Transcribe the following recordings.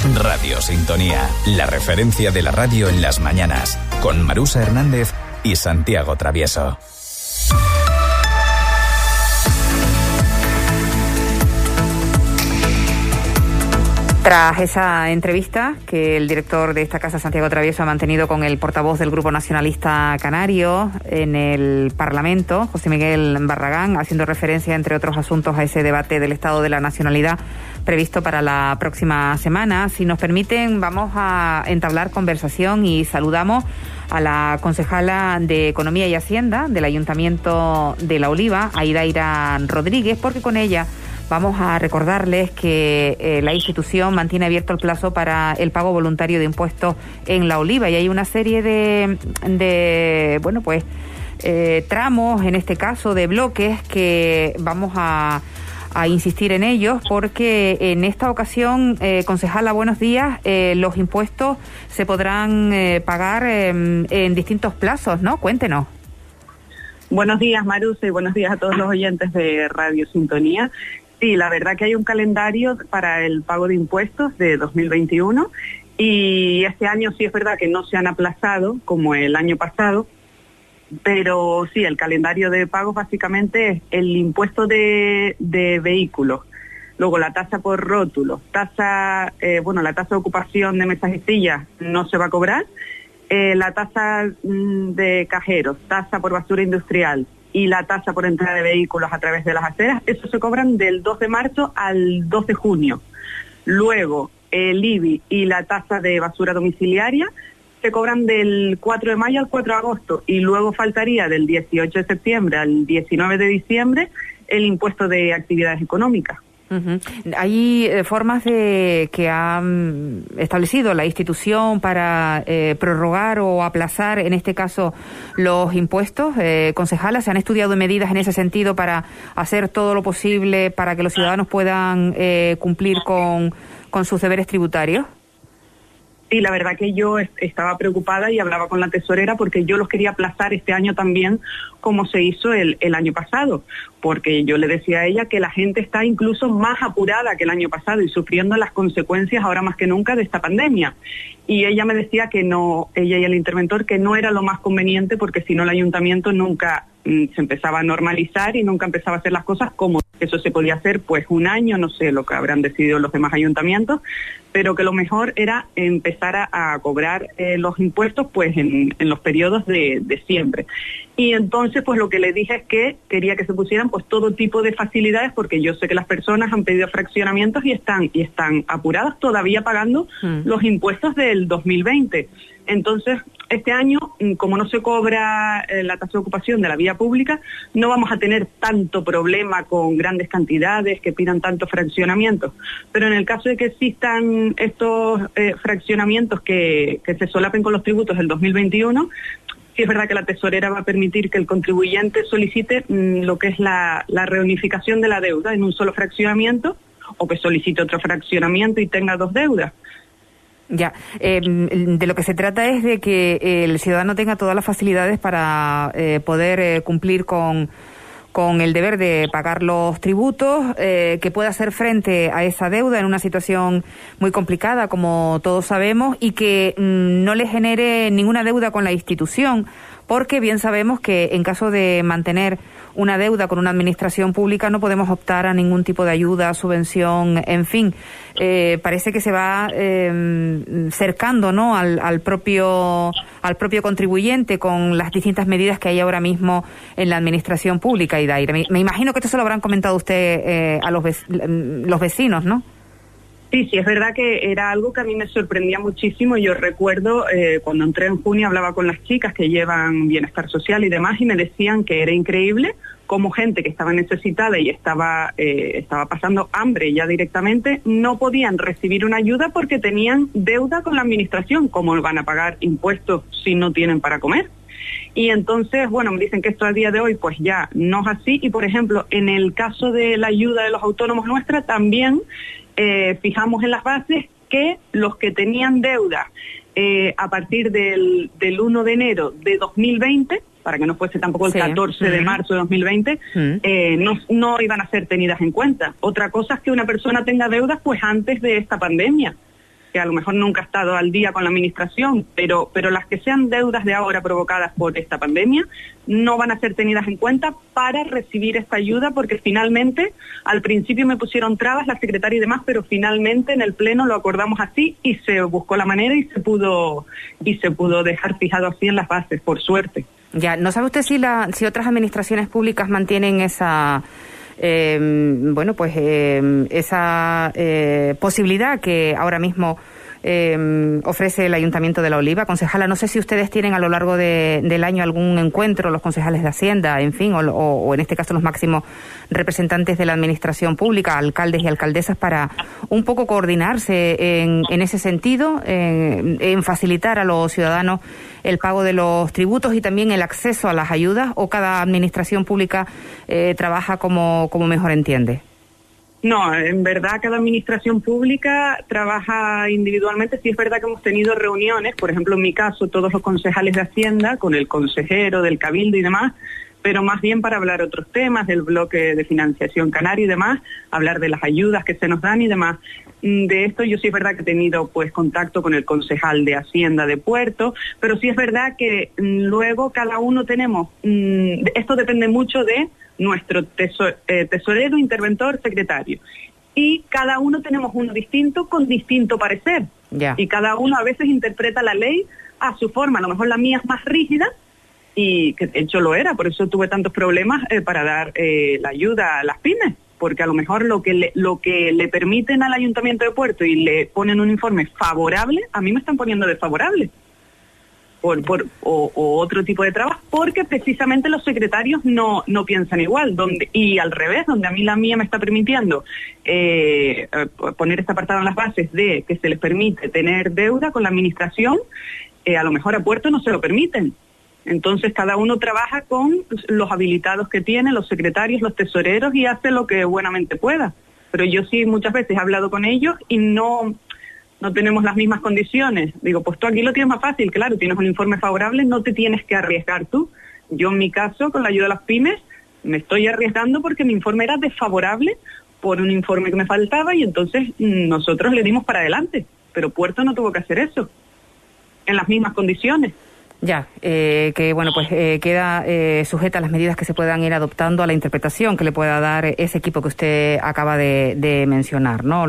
Radio Sintonía, la referencia de la radio en las mañanas, con Marusa Hernández y Santiago Travieso. Tras esa entrevista que el director de esta casa, Santiago Travieso, ha mantenido con el portavoz del Grupo Nacionalista Canario en el Parlamento, José Miguel Barragán, haciendo referencia, entre otros asuntos, a ese debate del Estado de la Nacionalidad previsto para la próxima semana. Si nos permiten, vamos a entablar conversación y saludamos a la concejala de Economía y Hacienda del Ayuntamiento de La Oliva, Aidaira Rodríguez, porque con ella vamos a recordarles que la institución mantiene abierto el plazo para el pago voluntario de impuestos en La Oliva, y hay una serie de tramos, en este caso de bloques, que vamos a insistir en ellos, porque en esta ocasión, concejala, buenos días, los impuestos se podrán pagar en distintos plazos, ¿no? Cuéntenos. Buenos días, Marusa, y buenos días a todos los oyentes de Radio Sintonía. Sí, la verdad que hay un calendario para el pago de impuestos de 2021, y este año sí es verdad que no se han aplazado como el año pasado, pero sí, el calendario de pagos básicamente es el impuesto de vehículos, luego la tasa por rótulos, la tasa de ocupación de mesas y sillas no se va a cobrar, la tasa de cajeros, tasa por basura industrial y la tasa por entrada de vehículos a través de las aceras, eso se cobran del 2 de marzo al 2 de junio. Luego, el IBI y la tasa de basura domiciliaria se cobran del 4 de mayo al 4 de agosto, y luego faltaría del 18 de septiembre al 19 de diciembre el impuesto de actividades económicas. Uh-huh. ¿Hay formas que ha establecido la institución para prorrogar o aplazar, en este caso, los impuestos? Concejala, ¿se han estudiado medidas en ese sentido para hacer todo lo posible para que los ciudadanos puedan cumplir con sus deberes tributarios? Sí, la verdad que yo estaba preocupada y hablaba con la tesorera porque yo los quería aplazar este año también, como se hizo el año pasado, porque yo le decía a ella que la gente está incluso más apurada que el año pasado y sufriendo las consecuencias ahora más que nunca de esta pandemia. Y ella me decía que no, ella y el interventor, que no era lo más conveniente, porque si no el ayuntamiento nunca se empezaba a normalizar y nunca empezaba a hacer las cosas como eso se podía hacer pues un año, no sé lo que habrán decidido los demás ayuntamientos, pero que lo mejor era empezar a cobrar los impuestos pues en los periodos de siempre. Y entonces pues lo que le dije es que quería que se pusieran pues todo tipo de facilidades, porque yo sé que las personas han pedido fraccionamientos y están apuradas todavía pagando los impuestos del 2020. Entonces, este año, como no se cobra la tasa de ocupación de la vía pública, no vamos a tener tanto problema con grandes cantidades que pidan tantos fraccionamientos. Pero en el caso de que existan estos fraccionamientos que se solapen con los tributos del 2021, sí es verdad que la tesorera va a permitir que el contribuyente solicite lo que es la reunificación de la deuda en un solo fraccionamiento, o que solicite otro fraccionamiento y tenga dos deudas. Ya, de lo que se trata es de que el ciudadano tenga todas las facilidades para poder cumplir con el deber de pagar los tributos, que pueda hacer frente a esa deuda en una situación muy complicada, como todos sabemos, y que no le genere ninguna deuda con la institución, porque bien sabemos que en caso de mantener una deuda con una administración pública no podemos optar a ningún tipo de ayuda, subvención, en fin. Parece que se va cercando, ¿no?, al propio contribuyente con las distintas medidas que hay ahora mismo en la administración pública. Y me imagino que esto se lo habrán comentado usted a los vecinos, ¿no? Sí, es verdad que era algo que a mí me sorprendía muchísimo. Yo recuerdo cuando entré en junio, hablaba con las chicas que llevan bienestar social y demás, y me decían que era increíble cómo gente que estaba necesitada y estaba pasando hambre ya directamente, no podían recibir una ayuda porque tenían deuda con la administración. ¿Cómo van a pagar impuestos si no tienen para comer? Y entonces, bueno, me dicen que esto a día de hoy pues ya no es así. Y por ejemplo, en el caso de la ayuda de los autónomos nuestra, también fijamos en las bases que los que tenían deuda a partir del 1 de enero de 2020, para que no fuese tampoco el 14 de marzo de 2020, no iban a ser tenidas en cuenta. Otra cosa es que una persona tenga deudas pues antes de esta pandemia. que a lo mejor nunca ha estado al día con la administración, pero las que sean deudas de ahora provocadas por esta pandemia no van a ser tenidas en cuenta para recibir esta ayuda, porque finalmente, al principio me pusieron trabas la secretaria y demás, pero finalmente en el Pleno lo acordamos así y se buscó la manera y se pudo dejar fijado así en las bases, por suerte. Ya, ¿no sabe usted si otras administraciones públicas mantienen esa... esa posibilidad que ahora mismo ofrece el Ayuntamiento de La Oliva? Concejala, no sé si ustedes tienen a lo largo del año algún encuentro, los concejales de Hacienda, en fin, o en este caso los máximos representantes de la administración pública, alcaldes y alcaldesas, para un poco coordinarse en ese sentido, en facilitar a los ciudadanos el pago de los tributos y también el acceso a las ayudas, o cada administración pública trabaja como mejor entiende? No, en verdad cada administración pública trabaja individualmente. Sí es verdad que hemos tenido reuniones, por ejemplo en mi caso todos los concejales de Hacienda, con el consejero del Cabildo y demás, pero más bien para hablar otros temas, del bloque de financiación canario y demás, hablar de las ayudas que se nos dan y demás. De esto yo sí es verdad que he tenido pues contacto con el concejal de Hacienda de Puerto, pero sí es verdad que luego cada uno tenemos, esto depende mucho de nuestro tesorero, interventor, secretario, y cada uno tenemos uno distinto con distinto parecer, y cada uno a veces interpreta la ley a su forma. A lo mejor la mía es más rígida, y que de hecho lo era, por eso tuve tantos problemas para dar la ayuda a las pymes, porque a lo mejor lo que le permiten al Ayuntamiento de Puerto y le ponen un informe favorable, a mí me están poniendo desfavorable, o otro tipo de trabajo, porque precisamente los secretarios no piensan igual, y al revés, donde a mí la mía me está permitiendo poner este apartado en las bases de que se les permite tener deuda con la administración, a lo mejor a Puerto no se lo permiten. Entonces cada uno trabaja con los habilitados que tiene, los secretarios, los tesoreros, y hace lo que buenamente pueda. Pero yo sí muchas veces he hablado con ellos y no tenemos las mismas condiciones. Digo, pues tú aquí lo tienes más fácil, claro, tienes un informe favorable, no te tienes que arriesgar tú. Yo en mi caso, con la ayuda de las pymes, me estoy arriesgando porque mi informe era desfavorable por un informe que me faltaba, y entonces nosotros le dimos para adelante, pero Puerto no tuvo que hacer eso, en las mismas condiciones. Ya, que bueno, pues queda sujeta a las medidas que se puedan ir adoptando, a la interpretación que le pueda dar ese equipo que usted acaba de mencionar, ¿no?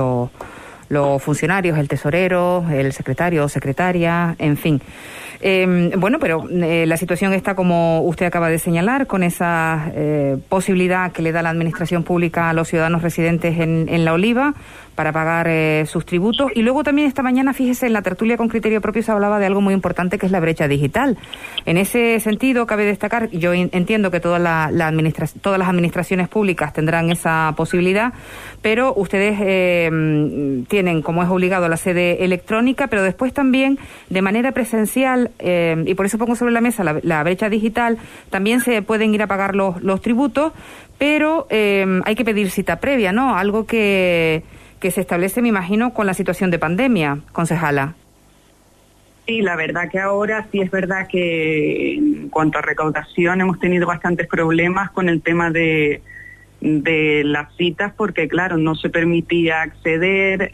Los funcionarios, el tesorero, el secretario o secretaria, en fin. Bueno, pero la situación está como usted acaba de señalar, con esa posibilidad que le da la administración pública a los ciudadanos residentes en La Oliva para pagar sus tributos. Y luego también esta mañana, fíjese, en la tertulia con criterio propio se hablaba de algo muy importante, que es la brecha digital. En ese sentido, cabe destacar, yo entiendo que todas las administraciones públicas tendrán esa posibilidad, pero ustedes tienen, como es obligado, la sede electrónica, pero después también de manera presencial, y por eso pongo sobre la mesa la brecha digital, también se pueden ir a pagar los tributos, pero hay que pedir cita previa, ¿no? Algo que se establece, me imagino, con la situación de pandemia, concejala. Sí, la verdad que ahora sí es verdad que en cuanto a recaudación hemos tenido bastantes problemas con el tema de las citas, porque claro, no se permitía acceder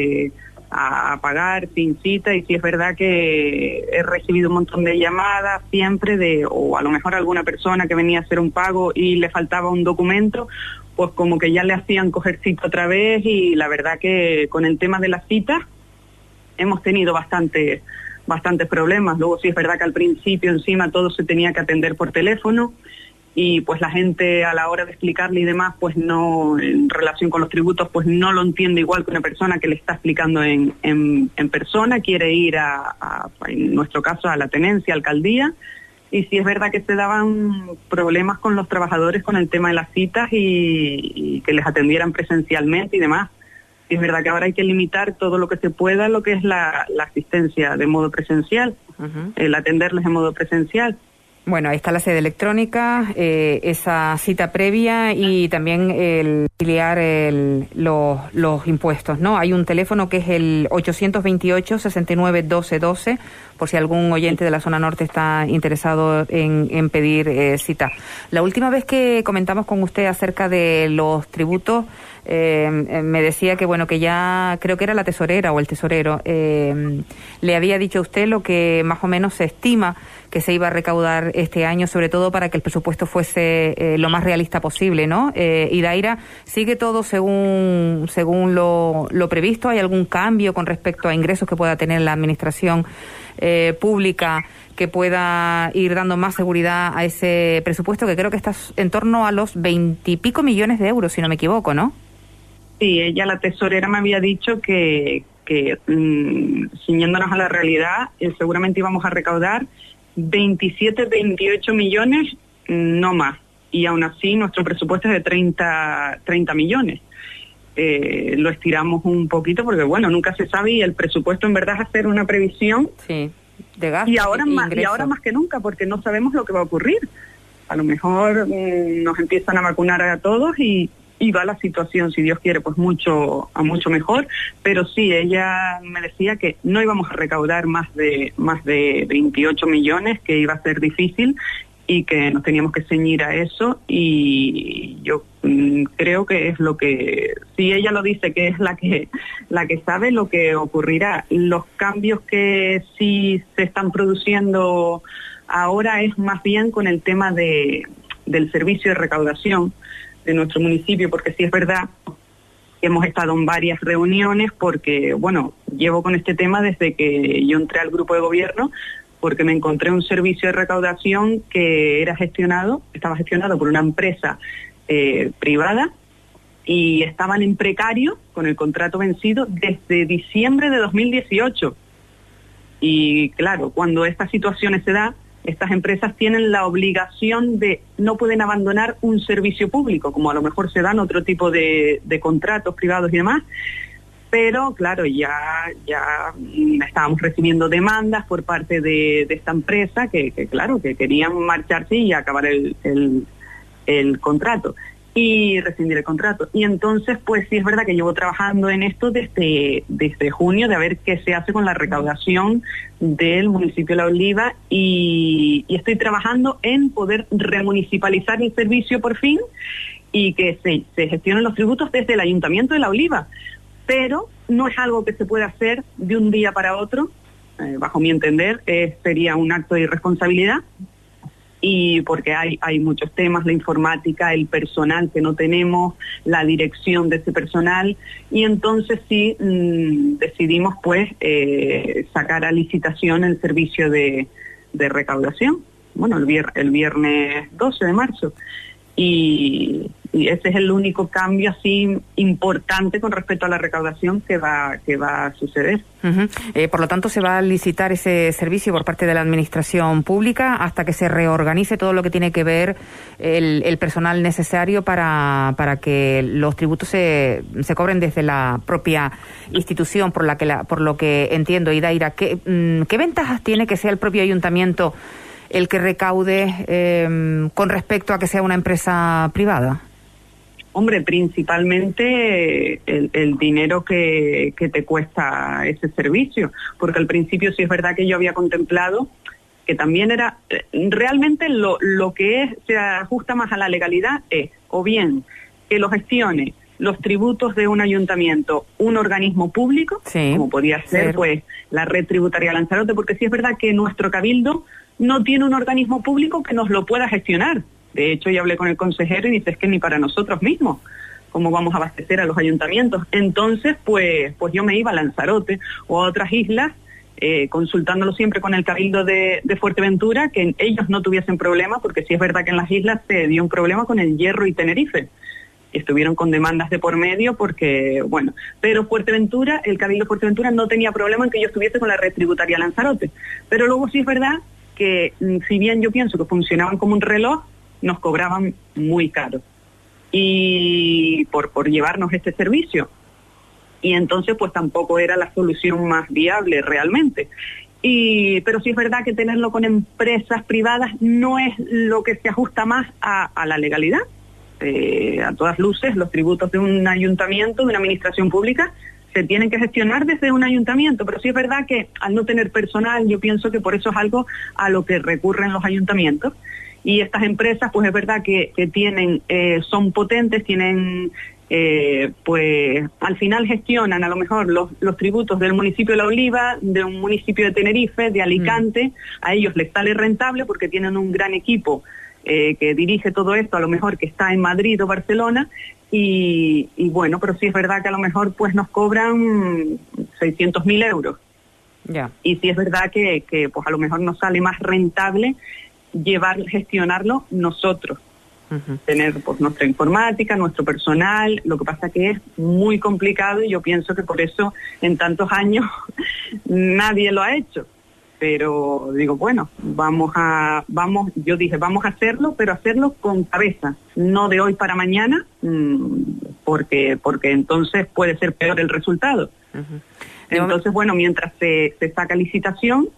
a pagar sin cita, y sí es verdad que he recibido un montón de llamadas siempre o a lo mejor alguna persona que venía a hacer un pago y le faltaba un documento, pues como que ya le hacían coger cita otra vez, y la verdad que con el tema de las citas hemos tenido bastantes problemas. Luego sí es verdad que al principio encima todo se tenía que atender por teléfono, y pues la gente a la hora de explicarle y demás, pues no, en relación con los tributos, pues no lo entiende igual que una persona que le está explicando en persona, quiere ir en nuestro caso a la tenencia, alcaldía, y sí es verdad que se daban problemas con los trabajadores con el tema de las citas y que les atendieran presencialmente y demás. Y es verdad que ahora hay que limitar todo lo que se pueda lo que es la asistencia de modo presencial, el atenderles de modo presencial. Bueno, ahí está la sede electrónica, esa cita previa y también el los impuestos, ¿no? Hay un teléfono que es el 828-69-12-12, por si algún oyente de la zona norte está interesado en pedir cita. La última vez que comentamos con usted acerca de los tributos, me decía que, bueno, que ya creo que era la tesorera o el tesorero, le había dicho a usted lo que más o menos se estima que se iba a recaudar este año, sobre todo para que el presupuesto fuese lo más realista posible, ¿no? Y Daira, ¿sigue todo según lo previsto? ¿Hay algún cambio con respecto a ingresos que pueda tener la administración pública que pueda ir dando más seguridad a ese presupuesto, que creo que está en torno a los 20 y pico millones de euros, si no me equivoco, ¿no? Sí, ella, la tesorera, me había dicho que ciñéndonos a la realidad, seguramente íbamos a recaudar 27, 28 millones, no más. Y aún así nuestro presupuesto es de 30 millones. Lo estiramos un poquito porque, bueno, nunca se sabe, y el presupuesto en verdad es hacer una previsión. Sí, de gasto y ahora más que nunca, porque no sabemos lo que va a ocurrir. A lo mejor nos empiezan a vacunar a todos y va la situación, si Dios quiere, pues mucho mejor. Pero sí, ella me decía que no íbamos a recaudar más de 28 millones, que iba a ser difícil y que nos teníamos que ceñir a eso, y yo creo que es lo que, si ella lo dice, que es la que sabe lo que ocurrirá. Los cambios que sí se están produciendo ahora es más bien con el tema del servicio de recaudación de nuestro municipio, porque sí es verdad que hemos estado en varias reuniones, porque, bueno, llevo con este tema desde que yo entré al grupo de gobierno, porque me encontré un servicio de recaudación que estaba gestionado por una empresa privada, y estaban en precario con el contrato vencido desde diciembre de 2018. Y claro, cuando estas situaciones se dan, estas empresas tienen la obligación no pueden abandonar un servicio público, como a lo mejor se dan otro tipo de contratos privados y demás. Pero claro, ya estábamos recibiendo demandas por parte de esta empresa que claro, que querían marcharse y acabar el contrato y rescindir el contrato. Y entonces, pues sí es verdad que llevo trabajando en esto desde junio, de a ver qué se hace con la recaudación del municipio de La Oliva, y estoy trabajando en poder remunicipalizar el servicio por fin, y que se gestionen los tributos desde el Ayuntamiento de La Oliva. Pero no es algo que se pueda hacer de un día para otro, bajo mi entender, sería un acto de irresponsabilidad, y porque hay muchos temas, la informática, el personal que no tenemos, la dirección de ese personal, y entonces sí decidimos pues sacar a licitación el servicio de recaudación, bueno, el viernes 12 de marzo, y ese es el único cambio así importante con respecto a la recaudación que va a suceder. Uh-huh. Por lo tanto, se va a licitar ese servicio por parte de la administración pública hasta que se reorganice todo lo que tiene que ver el personal necesario para que los tributos se cobren desde la propia institución, por lo que entiendo. Y Daira, ¿qué ventajas tiene que sea el propio ayuntamiento el que recaude con respecto a que sea una empresa privada? Hombre, principalmente el dinero que te cuesta ese servicio, porque al principio sí es verdad que yo había contemplado que también era, realmente lo que se ajusta más a la legalidad es, o bien que lo gestione los tributos de un ayuntamiento, un organismo público, sí, como podía ser pues la Red Tributaria Lanzarote, porque sí es verdad que nuestro cabildo no tiene un organismo público que nos lo pueda gestionar. De hecho, ya hablé con el consejero y dice, es que ni para nosotros mismos, ¿cómo vamos a abastecer a los ayuntamientos? Entonces, pues yo me iba a Lanzarote o a otras islas, consultándolo siempre con el cabildo de Fuerteventura, que ellos no tuviesen problema, porque sí es verdad que en las islas se dio un problema con el Hierro y Tenerife. Estuvieron con demandas de por medio porque, bueno, pero Fuerteventura, el cabildo de Fuerteventura no tenía problema en que yo estuviese con la Red Tributaria Lanzarote. Pero luego sí es verdad que, si bien yo pienso que funcionaban como un reloj, nos cobraban muy caro y por llevarnos este servicio, y entonces pues tampoco era la solución más viable realmente. Pero sí es verdad que tenerlo con empresas privadas no es lo que se ajusta más a la legalidad, a todas luces, los tributos de un ayuntamiento, de una administración pública, se tienen que gestionar desde un ayuntamiento, pero sí es verdad que al no tener personal, yo pienso que por eso es algo a lo que recurren los ayuntamientos. Y estas empresas, pues es verdad que tienen, son potentes, tienen, pues al final gestionan a lo mejor los tributos del municipio de La Oliva, de un municipio de Tenerife, de Alicante. A ellos les sale rentable porque tienen un gran equipo que dirige todo esto, a lo mejor que está en Madrid o Barcelona. Y bueno, pero sí es verdad que a lo mejor pues nos cobran 600.000 euros. Ya. Y sí es verdad que pues a lo mejor nos sale más rentable gestionarlo nosotros. Uh-huh. Tener pues nuestra informática, nuestro personal. Lo que pasa que es muy complicado y yo pienso que por eso en tantos años nadie lo ha hecho. Pero digo, bueno, vamos a hacerlo, pero hacerlo con cabeza, no de hoy para mañana, porque entonces puede ser peor el resultado. Uh-huh. Entonces, bueno, mientras se saca licitación,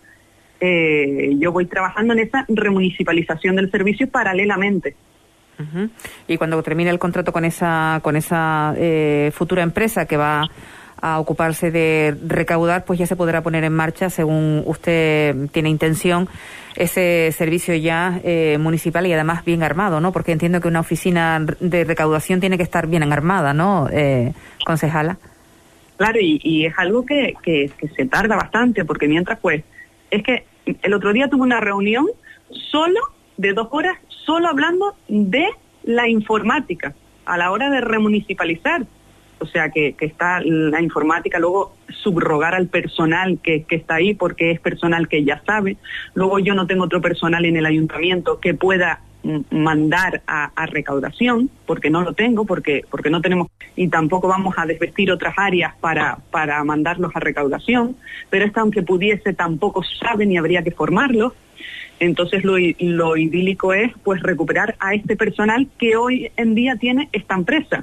yo voy trabajando en esa remunicipalización del servicio paralelamente. Uh-huh. Y cuando termine el contrato con esa futura empresa que va a ocuparse de recaudar, pues ya se podrá poner en marcha, según usted tiene intención, ese servicio ya municipal y además bien armado, ¿no? Porque entiendo que una oficina de recaudación tiene que estar bien armada, ¿no, concejala? Claro, y es algo que se tarda bastante, porque mientras pues, es que el otro día tuve una reunión solo de 2 horas, solo hablando de la informática, a la hora de remunicipalizar. O sea, que está la informática, luego subrogar al personal que está ahí, porque es personal que ya sabe. Luego yo no tengo otro personal en el ayuntamiento que pueda mandar a recaudación, porque no lo tengo, porque no tenemos, y tampoco vamos a desvestir otras áreas para mandarlos a recaudación, pero esta, aunque pudiese, tampoco saben y habría que formarlos. Entonces lo idílico es pues recuperar a este personal que hoy en día tiene esta empresa.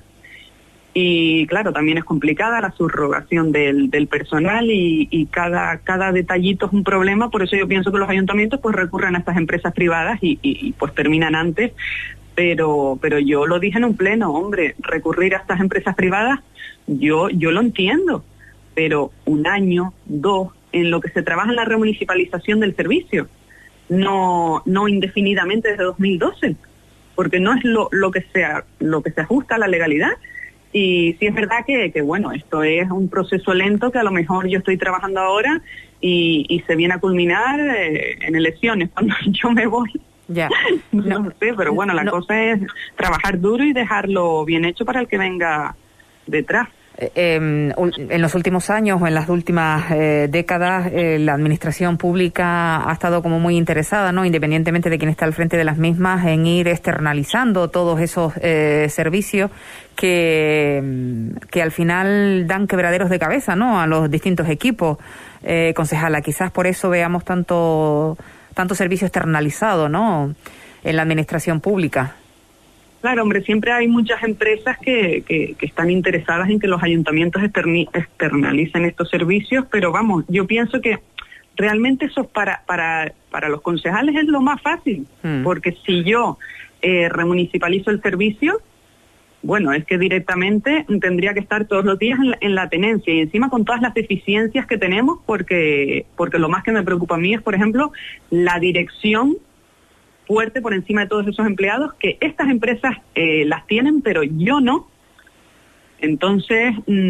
Y claro, también es complicada la subrogación del personal y cada detallito es un problema, por eso yo pienso que los ayuntamientos pues recurren a estas empresas privadas y pues terminan antes, pero yo lo dije en un pleno, hombre, recurrir a estas empresas privadas, yo lo entiendo, pero 1 año, 2, en lo que se trabaja en la remunicipalización del servicio, no indefinidamente desde 2012, porque no es lo que se ajusta a la legalidad. Y sí es verdad que bueno, esto es un proceso lento que a lo mejor yo estoy trabajando ahora y se viene a culminar en elecciones cuando yo me voy. Ya. No sé, pero bueno, la cosa es trabajar duro y dejarlo bien hecho para el que venga detrás. En los últimos años o en las últimas décadas la administración pública ha estado como muy interesada, ¿no?, independientemente de quién está al frente de las mismas, en ir externalizando todos esos servicios que al final dan quebraderos de cabeza, ¿no?, a los distintos equipos. Concejala, quizás por eso veamos tanto servicio externalizado, ¿no?, en la administración pública. Claro, hombre, siempre hay muchas empresas que están interesadas en que los ayuntamientos externalicen estos servicios, pero vamos, yo pienso que realmente eso para los concejales es lo más fácil, porque si yo remunicipalizo el servicio, bueno, es que directamente tendría que estar todos los días en la tenencia y encima con todas las deficiencias que tenemos, porque lo más que me preocupa a mí es, por ejemplo, la dirección fuerte por encima de todos esos empleados, que estas empresas las tienen, pero yo no. Entonces,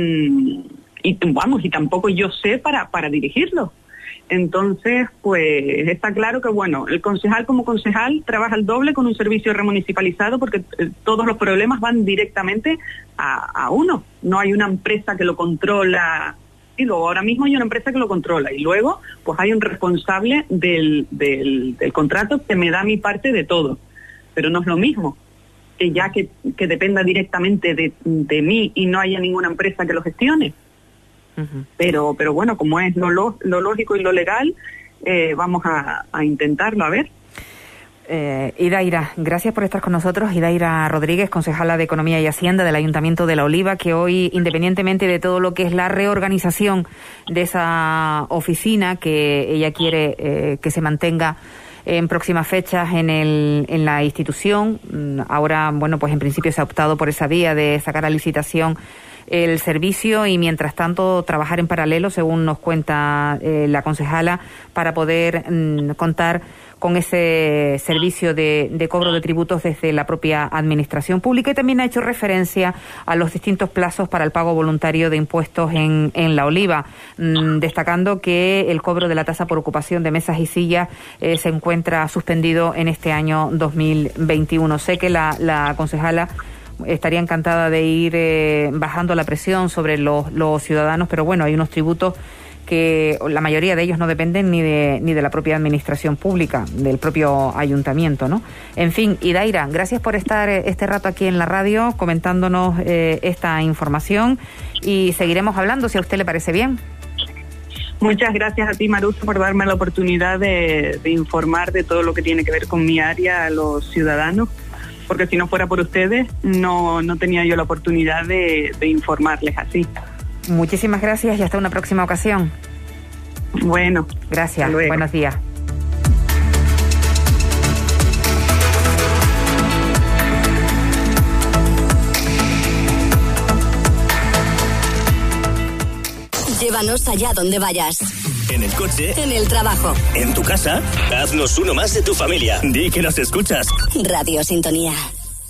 y tampoco yo sé para dirigirlo. Entonces, pues está claro que, bueno, el concejal como concejal trabaja el doble con un servicio remunicipalizado porque todos los problemas van directamente a uno. No hay una empresa que lo controla. Y luego ahora mismo hay una empresa que lo controla y luego pues hay un responsable del contrato que me da mi parte de todo, pero no es lo mismo que ya que dependa directamente de mí y no haya ninguna empresa que lo gestione. Uh-huh. Pero bueno, como es lo lógico y lo legal, vamos a intentarlo, a ver. Idaira, gracias por estar con nosotros. Idaira Rodríguez, concejala de Economía y Hacienda del Ayuntamiento de La Oliva, que hoy, independientemente de todo lo que es la reorganización de esa oficina que ella quiere que se mantenga en próximas fechas en la institución. Ahora, bueno, pues en principio se ha optado por esa vía de sacar a licitación el servicio y mientras tanto trabajar en paralelo, según nos cuenta la concejala, para poder contar con ese servicio de cobro de tributos desde la propia administración pública. Y también ha hecho referencia a los distintos plazos para el pago voluntario de impuestos en La Oliva, destacando que el cobro de la tasa por ocupación de mesas y sillas se encuentra suspendido en este año 2021. Sé que la concejala estaría encantada de ir bajando la presión sobre los ciudadanos, pero bueno, hay unos tributos que la mayoría de ellos no dependen ni de la propia administración pública, del propio ayuntamiento, ¿no? En fin, Idaira, gracias por estar este rato aquí en la radio comentándonos esta información y seguiremos hablando si a usted le parece bien. Muchas gracias a ti, Marusa, por darme la oportunidad de informar de todo lo que tiene que ver con mi área a los ciudadanos, porque si no fuera por ustedes no tenía yo la oportunidad de informarles así. Muchísimas gracias y hasta una próxima ocasión. Bueno, gracias. Buenos días. Llévanos allá donde vayas. En el coche, en el trabajo, en tu casa. Haznos uno más de tu familia. Di que nos escuchas. Radio Sintonía.